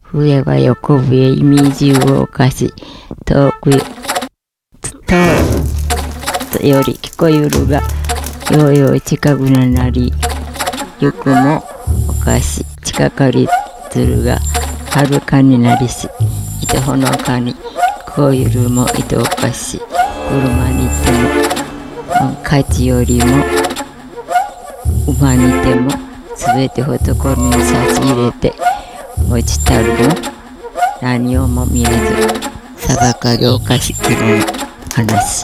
笛は横笛意味中を犯し、遠くより聞こえるが、よいよい近くなり、ゆくもおかし近かりずるが、はるかになりし、いてほのかに、こうゆるもいとおかし、車にいても、価値よりも、馬にても、すべて懐に差し入れて、落ちたるも、何をも見えず、裁かりおかしきの話。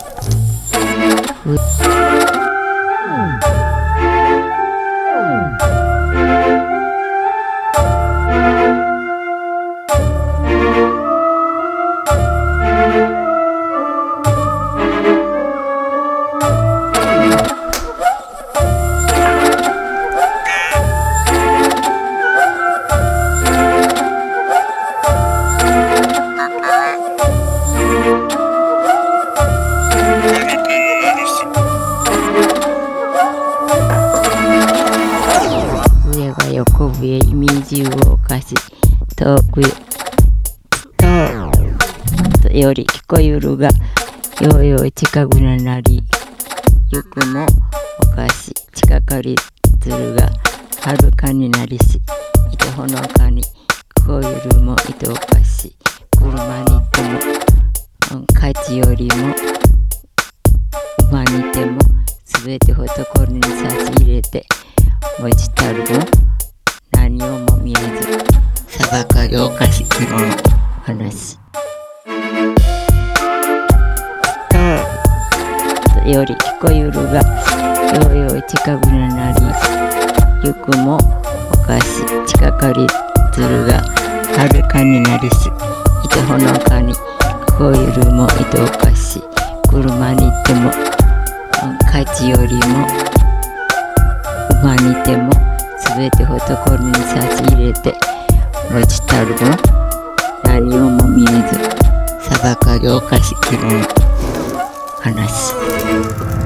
横笛意味中を犯し、遠くより聞こえるが、よいよい近くなり、ゆくもおかし近かりずるが、はるかになりし、いてほのかに、こうゆるもいとおかし、車に行っても、価値よりも、馬にいても、すべて懐に差し入れて、落ちたるも、何をも見えず、裁かりおかしきの話。より聞こえるが、よいよい近くなり、ゆくもおかし近かりずるが、はるかになりし、いてほのかに、こうゆるもいとおかし、車に行っても、価値よりも、馬にいても、すべて懐に差し入れて、落ちたるも、何をも見えず、裁かりおかしきの話。